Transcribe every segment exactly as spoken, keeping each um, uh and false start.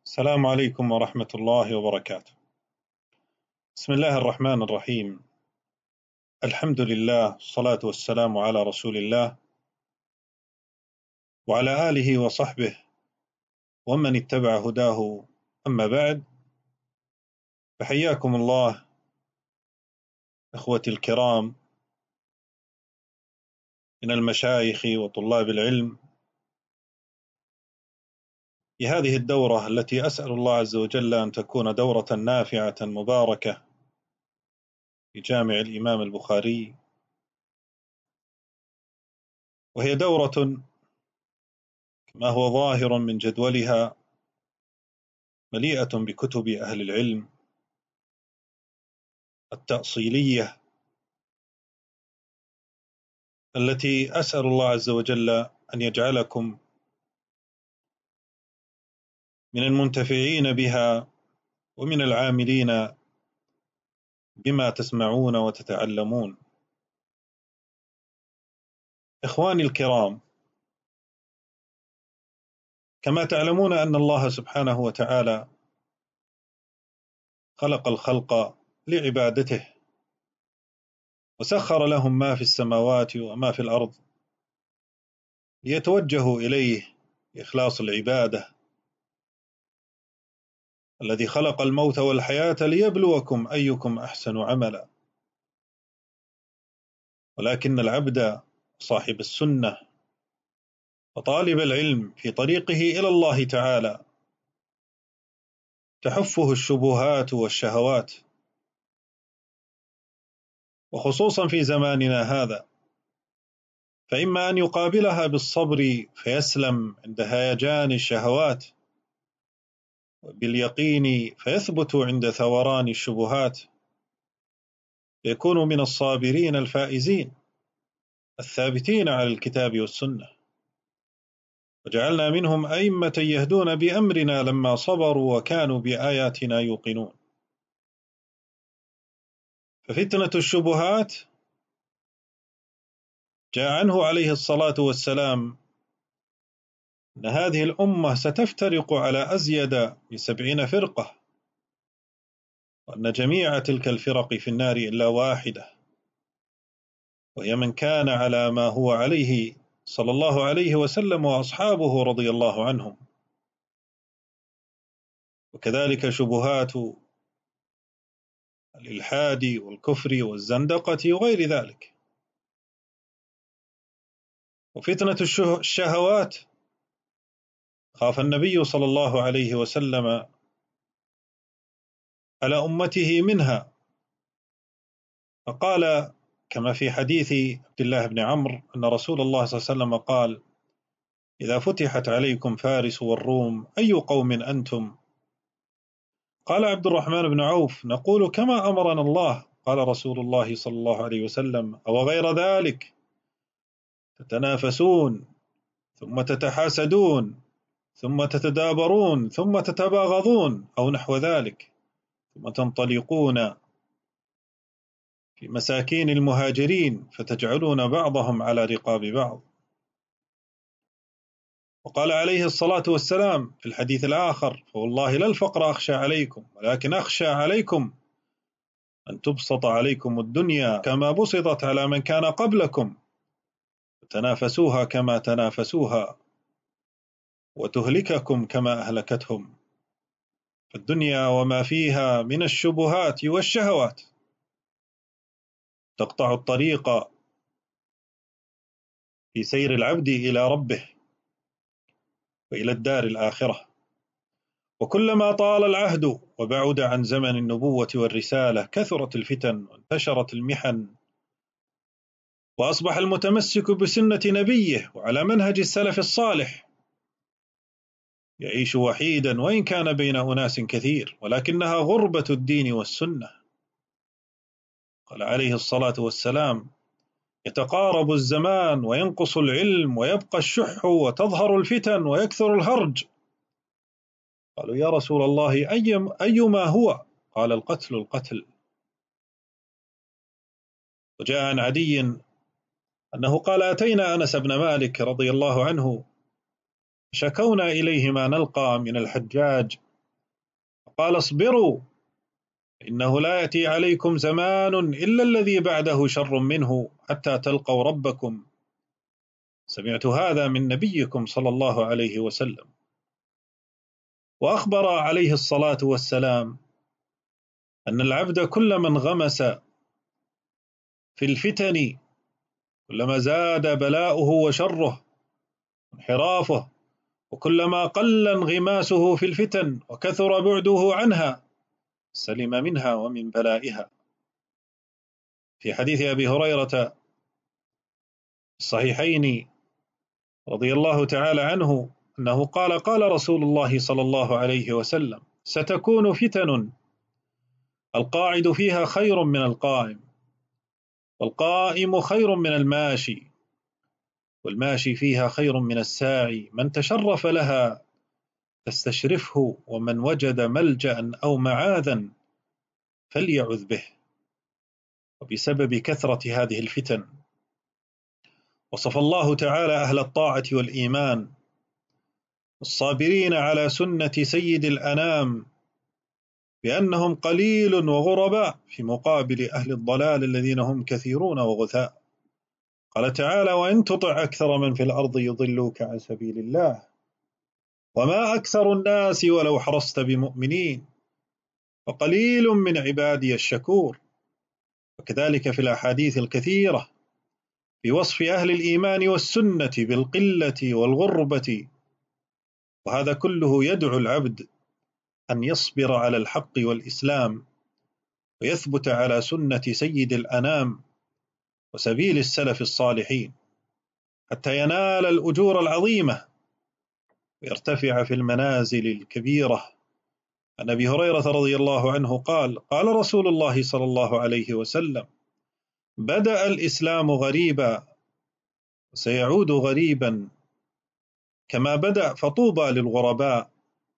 السلام عليكم ورحمة الله وبركاته. بسم الله الرحمن الرحيم. الحمد لله والصلاة والسلام على رسول الله وعلى آله وصحبه ومن اتبع هداه، أما بعد، فحياكم الله إخوتي الكرام من المشايخ وطلاب العلم في هذه الدورة التي أسأل الله عز وجل أن تكون دورة نافعة مباركة في جامع الإمام البخاري، وهي دورة كما هو ظاهر من جدولها مليئة بكتب أهل العلم التأصيلية التي أسأل الله عز وجل أن يجعلكم من المنتفعين بها ومن العاملين بما تسمعون وتتعلمون. إخواني الكرام، كما تعلمون أن الله سبحانه وتعالى خلق الخلق لعبادته، وسخر لهم ما في السماوات وما في الأرض ليتوجهوا إليه بإخلاص العبادة، الذي خلق الموت والحياة ليبلوكم أيكم أحسن عملا. ولكن العبد صاحب السنة وطالب العلم في طريقه إلى الله تعالى تحفه الشبهات والشهوات، وخصوصا في زماننا هذا، فإما أن يقابلها بالصبر فيسلم عند هيجان الشهوات، وباليقين فيثبت عند ثوران الشبهات، يكون من الصابرين الفائزين الثابتين على الكتاب والسنة، وجعلنا منهم أئمة يهدون بأمرنا لما صبروا وكانوا بآياتنا يوقنون. ففتنة الشبهات جاء عنه عليه الصلاة والسلام أن هذه الأمة ستفترق على أزيد من سبعين فرقة، وأن جميع تلك الفرق في النار إلا واحدة، وهي من كان على ما هو عليه صلى الله عليه وسلم وأصحابه رضي الله عنهم. وكذلك شبهات الإلحاد والكفر والزندقة وغير ذلك. وفتنة الشهوات خاف النبي صلى الله عليه وسلم على أمته منها، فقال كما في حديث عبد الله بن عمرو أن رسول الله صلى الله عليه وسلم قال: إذا فتحت عليكم فارس والروم أي قوم أنتم؟ قال عبد الرحمن بن عوف: نقول كما أمرنا الله. قال رسول الله صلى الله عليه وسلم: أو غير ذلك؟ تتنافسون ثم تتحاسدون ثم تتدابرون ثم تتباغضون أو نحو ذلك، ثم تنطلقون في مساكين المهاجرين فتجعلون بعضهم على رقاب بعض. وقال عليه الصلاة والسلام في الحديث الآخر: فوالله لا الفقر أخشى عليكم، ولكن أخشى عليكم أن تبسط عليكم الدنيا كما بسطت على من كان قبلكم، وتنافسوها كما تنافسوها، وتهلككم كما أهلكتهم. فالدنيا وما فيها من الشبهات والشهوات تقطع الطريق في سير العبد إلى ربه وإلى الدار الآخرة. وكلما طال العهد وبعد عن زمن النبوة والرسالة كثرت الفتن وانتشرت المحن، وأصبح المتمسك بسنة نبيه وعلى منهج السلف الصالح يعيش وحيدا وإن كان بين أناس كثير، ولكنها غربة الدين والسنة. قال عليه الصلاة والسلام: يتقارب الزمان وينقص العلم ويبقى الشح وتظهر الفتن ويكثر الهرج. قالوا: يا رسول الله أي أيما هو؟ قال: القتل القتل. وجاء عن عدي أنه قال: أتينا أنس بن مالك رضي الله عنه، شكونا إليه ما نلقى من الحجاج قال اصبروا إنه لا يأتي عليكم زمان إلا الذي بعده شر منه حتى تلقوا ربكم. سمعت هذا من نبيكم صلى الله عليه وسلم. وأخبر عليه الصلاة والسلام أن العبد كلما انغمس في الفتن كلما زاد بلاؤه وشره وانحرافه، وكلما قل انغماسه في الفتن وكثر بعده عنها سلم منها ومن بلائها. في حديث أبي هريرة الصحيحين رضي الله تعالى عنه أنه قال قال رسول الله صلى الله عليه وسلم: ستكون فتن القاعد فيها خير من القائم، والقائم خير من الماشي، والماشي فيها خير من الساعي، من تشرف لها فاستشرفه، ومن وجد ملجأ أو معاذا فليعذ به. وبسبب كثرة هذه الفتن وصف الله تعالى أهل الطاعة والإيمان الصابرين على سنة سيد الأنام بأنهم قليل وغرباء في مقابل أهل الضلال الذين هم كثيرون وغثاء. قال تعالى: وإن تطع أكثر من في الأرض يضلوك عن سبيل الله وما أكثر الناس ولو حرصت بمؤمنين وقليل من عبادي الشكور. وكذلك في الأحاديث الكثيرة في وصف أهل الإيمان والسنة بالقلة والغربة. وهذا كله يدعو العبد أن يصبر على الحق والإسلام ويثبت على سنة سيد الأنام وسبيل السلف الصالحين حتى ينال الأجور العظيمة ويرتفع في المنازل الكبيرة. عن أبي هريرة رضي الله عنه قال: قال رسول الله صلى الله عليه وسلم: بدأ الإسلام غريبا وسيعود غريبا كما بدأ، فطوبى للغرباء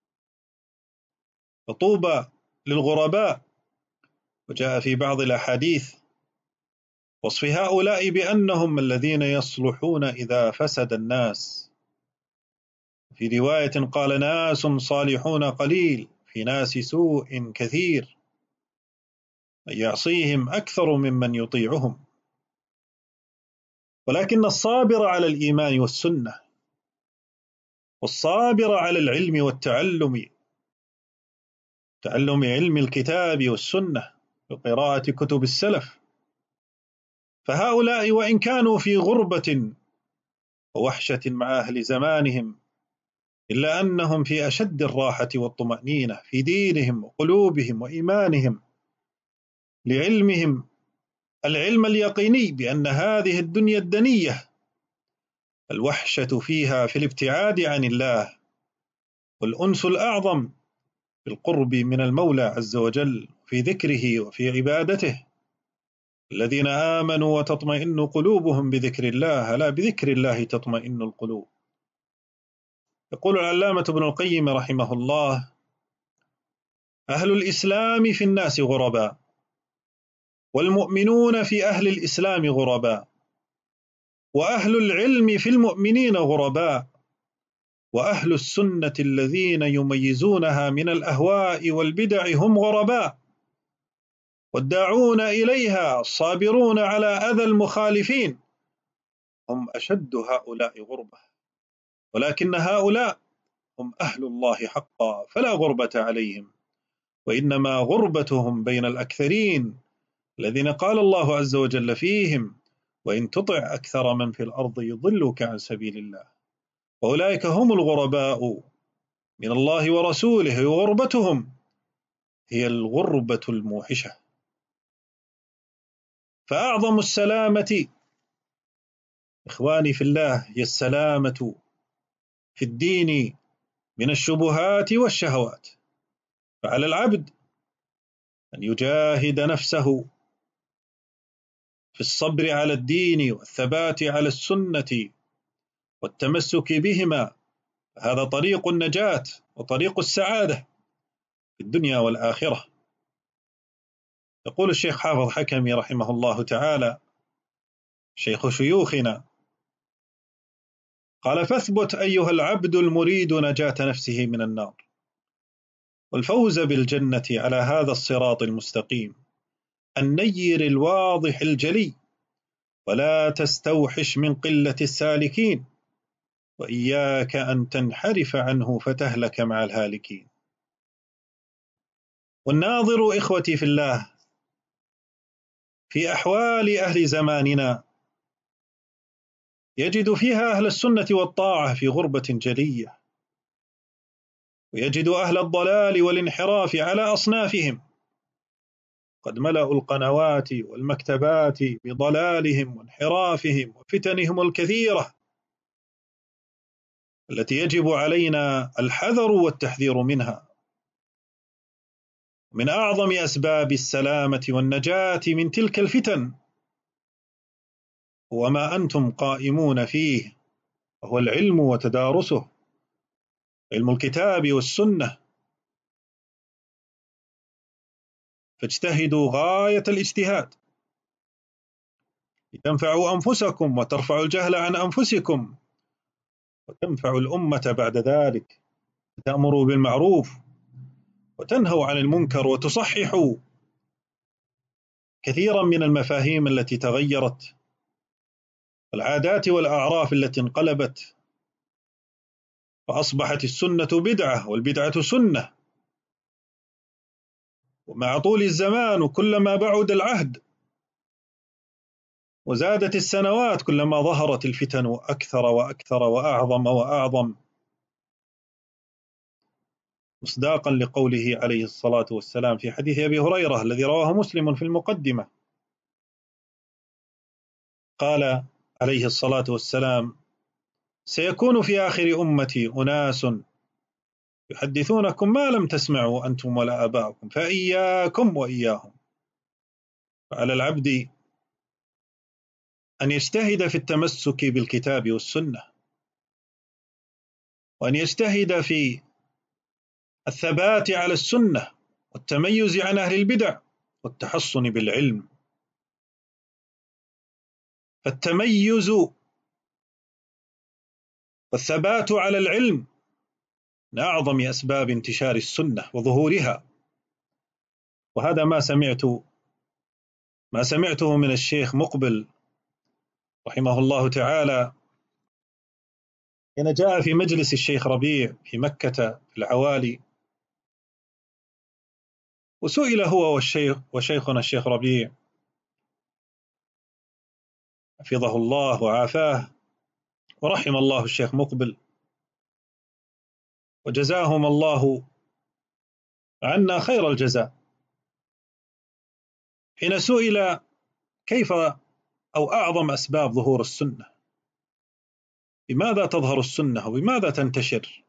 فطوبى للغرباء. وجاء في بعض الأحاديث وصف هؤلاء بأنهم الذين يصلحون إذا فسد الناس. في رواية قال: ناس صالحون قليل في ناس سوء كثير، من يعصيهم أكثر ممن يطيعهم. ولكن الصابر على الإيمان والسنة والصابر على العلم والتعلم، تعلم علم الكتاب والسنة وقراءة كتب السلف، فهؤلاء وإن كانوا في غربة ووحشة مع أهل زمانهم إلا أنهم في أشد الراحة والطمأنينة في دينهم وقلوبهم وإيمانهم، لعلمهم العلم اليقيني بأن هذه الدنيا الدنية الوحشة فيها في الابتعاد عن الله، والأنس الأعظم بالقرب من المولى عز وجل في ذكره وفي عبادته. الذين آمنوا وتطمئن قلوبهم بذكر الله، لا بذكر الله تطمئن القلوب. يقول العلامة ابن القيم رحمه الله: أهل الإسلام في الناس غرباء، والمؤمنون في أهل الإسلام غرباء، وأهل العلم في المؤمنين غرباء، وأهل السنة الذين يميزونها من الأهواء والبدع هم غرباء، والداعون إليها الصابرون على أذى المخالفين هم أشد هؤلاء غربة. ولكن هؤلاء هم أهل الله حقا فلا غربة عليهم، وإنما غربتهم بين الأكثرين الذين قال الله عز وجل فيهم: وإن تطع أكثر من في الأرض يضلوك عن سبيل الله. وأولئك هم الغرباء من الله ورسوله، وغربتهم هي الغربة الموحشة. فأعظم السلامة إخواني في الله هي السلامة في الدين من الشبهات والشهوات. فعلى العبد أن يجاهد نفسه في الصبر على الدين والثبات على السنة والتمسك بهما، هذا طريق النجاة وطريق السعادة في الدنيا والآخرة. يقول الشيخ حافظ حكمي رحمه الله تعالى شيخ شيوخنا قال: فاثبت أيها العبد المريد نجاة نفسه من النار، والفوز بالجنة على هذا الصراط المستقيم النير الواضح الجلي، ولا تستوحش من قلة السالكين، وإياك أن تنحرف عنه فتهلك مع الهالكين. والناظر إخوتي في الله في أحوال أهل زماننا يجد فيها أهل السنة والطاعة في غربة جلية، ويجد أهل الضلال والانحراف على أصنافهم قد ملأوا القنوات والمكتبات بضلالهم وانحرافهم وفتنهم الكثيرة التي يجب علينا الحذر والتحذير منها. من أعظم أسباب السلامة والنجاة من تلك الفتن هو ما أنتم قائمون فيه، وهو العلم وتدارسه، علم الكتاب والسنة. فاجتهدوا غاية الاجتهاد لتنفعوا أنفسكم وترفعوا الجهل عن أنفسكم وتنفعوا الأمة بعد ذلك، تأمروا بالمعروف وتنهوا عن المنكر وتصححوا كثيرا من المفاهيم التي تغيرت، العادات والأعراف التي انقلبت، فأصبحت السنة بدعة والبدعة سنة. ومع طول الزمان كلما بعد العهد وزادت السنوات كلما ظهرت الفتن أكثر وأكثر وأعظم وأعظم، مصداقا لقوله عليه الصلاة والسلام في حديث أبي هريرة الذي رواه مسلم في المقدمة، قال عليه الصلاة والسلام: سيكون في آخر أمتي أناس يحدثونكم ما لم تسمعوا أنتم ولا آباؤكم فإياكم وإياهم. فعلى العبد أن يجتهد في التمسك بالكتاب والسنة، وأن يجتهد في الثبات على السنة والتميز عن أهل البدع والتحصن بالعلم. فالتميز والثبات على العلم من أعظم أسباب انتشار السنة وظهورها. وهذا ما سمعت ما سمعته من الشيخ مقبل رحمه الله تعالى حين جاء في مجلس الشيخ ربيع في مكة في العوالي، وسئل هو والشيخ وشيخنا الشيخ ربيع حفظه الله وعافاه ورحم الله الشيخ مقبل وجزاهم الله عنا خير الجزاء، حين سئل كيف أو أعظم أسباب ظهور السنة، بماذا تظهر السنة وبماذا تنتشر؟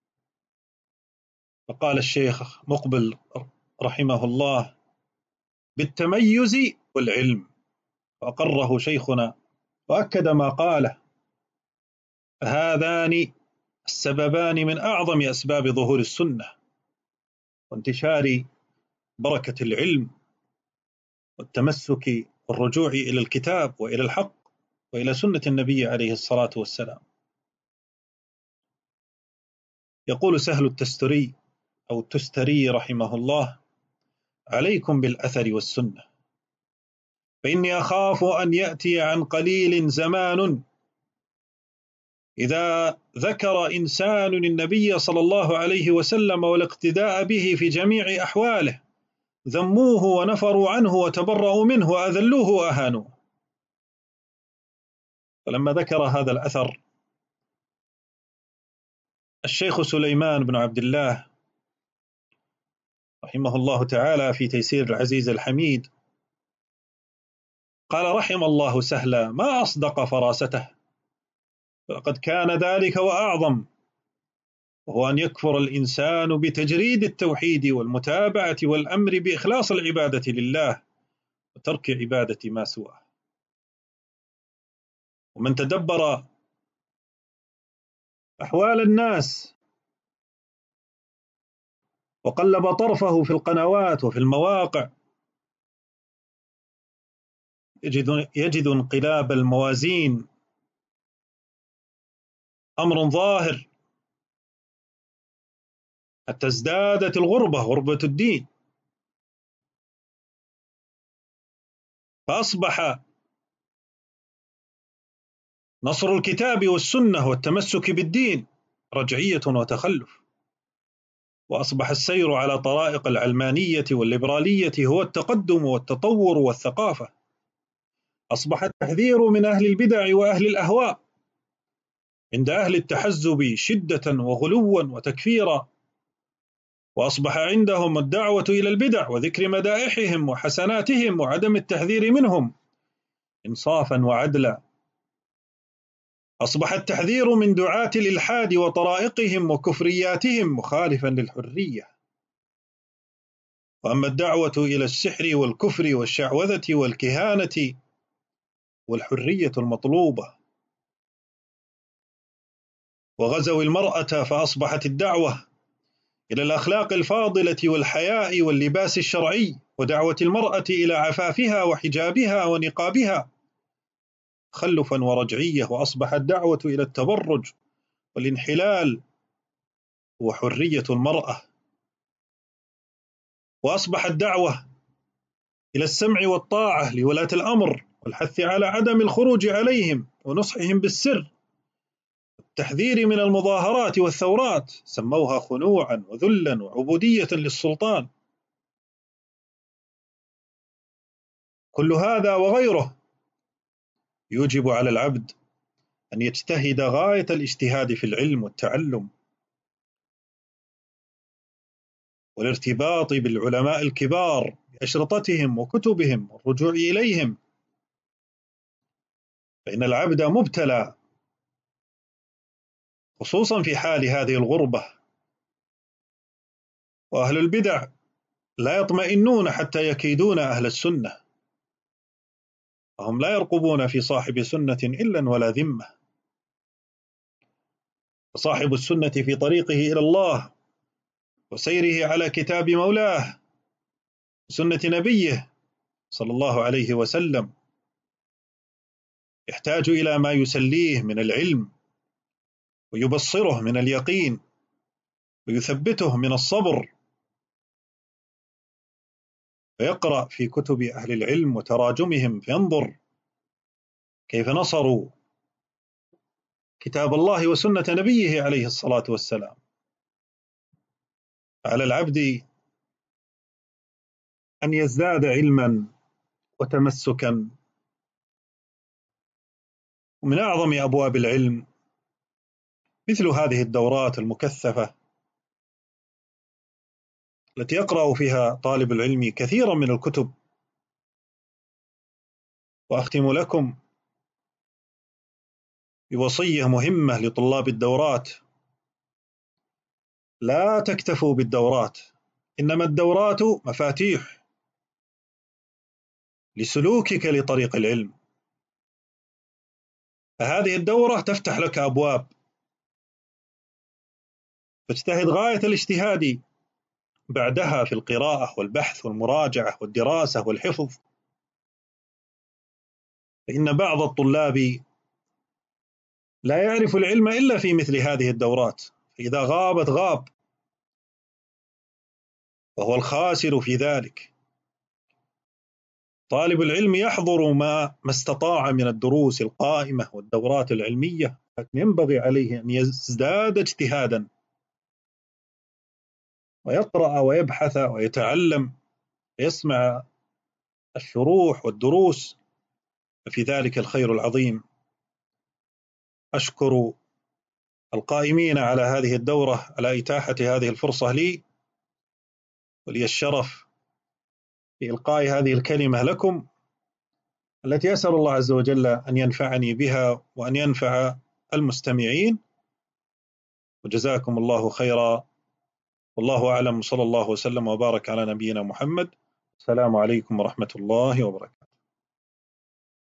فقال الشيخ مقبل رحمه الله: بالتميز والعلم. فأقره شيخنا وأكد ما قاله. هذان السببان من أعظم أسباب ظهور السنة وانتشار بركة العلم والتمسك والرجوع إلى الكتاب وإلى الحق وإلى سنة النبي عليه الصلاة والسلام. يقول سهل التستري أو التستري رحمه الله: عليكم بالأثر والسنة، فإني أخاف أن يأتي عن قليل زمان إذا ذكر إنسان النبي صلى الله عليه وسلم والاقتداء به في جميع أحواله ذموه ونفروا عنه وتبرأوا منه وأذلوه وأهانوه. فلما ذكر هذا الأثر الشيخ سليمان بن عبد الله رحمه الله تعالى في تيسير العزيز الحميد قال: رحم الله سهلا ما أصدق فراسته، فقد كان ذلك وأعظم، وهو أن يكفر الإنسان بتجريد التوحيد والمتابعة والأمر بإخلاص العبادة لله وترك عبادة ما سواه. ومن تدبر أحوال الناس وقلب طرفه في القنوات وفي المواقع يجد, يجد انقلاب الموازين أمر ظاهر، حتى ازدادت الغربة، غربة الدين، فأصبح نصر الكتاب والسنة والتمسك بالدين رجعية وتخلف، وأصبح السير على طرائق العلمانية والليبرالية هو التقدم والتطور والثقافة. أصبح التحذير من أهل البدع وأهل الأهواء، عند أهل التحزب شدة وغلوا وتكفيرا، وأصبح عندهم الدعوة إلى البدع وذكر مدائحهم وحسناتهم وعدم التحذير منهم إنصافا وعدلا. أصبح التحذير من دعاة الإلحاد وطرائقهم وكفرياتهم مخالفا للحرية. وأما الدعوة إلى السحر والكفر والشعوذة والكهانة والحرية المطلوبة. وغزوا المرأة فأصبحت الدعوة إلى الأخلاق الفاضلة والحياء واللباس الشرعي، ودعوة المرأة إلى عفافها وحجابها ونقابها تخلفا ورجعية. وأصبحت الدعوة إلى التبرج والانحلال وحرية المرأة. وأصبحت الدعوة إلى السمع والطاعة لولاة الأمر والحث على عدم الخروج عليهم ونصحهم بالسر، التحذير من المظاهرات والثورات، سموها خنوعا وذلا وعبودية للسلطان. كل هذا وغيره يوجب على العبد أن يجتهد غاية الاجتهاد في العلم والتعلم والارتباط بالعلماء الكبار بأشرطتهم وكتبهم والرجوع إليهم، فإن العبد مبتلى خصوصا في حال هذه الغربة. وأهل البدع لا يطمئنون حتى يكيدون أهل السنة، وهم لا يرقبون في صاحب سنة إلا ولا ذمة. فصاحب السنة في طريقه إلى الله وسيره على كتاب مولاه وسنة نبيه صلى الله عليه وسلم يحتاج إلى ما يسليه من العلم ويبصره من اليقين ويثبته من الصبر، فيقرأ في كتب أهل العلم وتراجمهم فينظر كيف نصروا كتاب الله وسنة نبيه عليه الصلاة والسلام. على العبد أن يزداد علما وتمسكا. ومن أعظم أبواب العلم مثل هذه الدورات المكثفة التي يقرأ فيها طالب العلم كثيرا من الكتب. وأختم لكم بوصية مهمة لطلاب الدورات: لا تكتفوا بالدورات، إنما الدورات مفاتيح لسلوكك لطريق العلم. فهذه الدورة تفتح لك أبواب، فاجتهد غاية الاجتهاد بعدها في القراءة والبحث والمراجعة والدراسة والحفظ، فإن بعض الطلاب لا يعرف العلم إلا في مثل هذه الدورات، فإذا غابت غاب، وهو الخاسر في ذلك. طالب العلم يحضر ما ما استطاع من الدروس القائمة والدورات العلمية، لكن ينبغي عليه أن يزداد اجتهادا ويقرأ ويبحث ويتعلم ويسمع الشروح والدروس، ففي ذلك الخير العظيم. أشكر القائمين على هذه الدورة على إتاحة هذه الفرصة لي، ولي الشرف في إلقاء هذه الكلمة لكم، التي أسأل الله عز وجل أن ينفعني بها وأن ينفع المستمعين. وجزاكم الله خيرا، والله أعلم، صلى الله وسلم وبارك على نبينا محمد. السلام عليكم ورحمة الله وبركاته.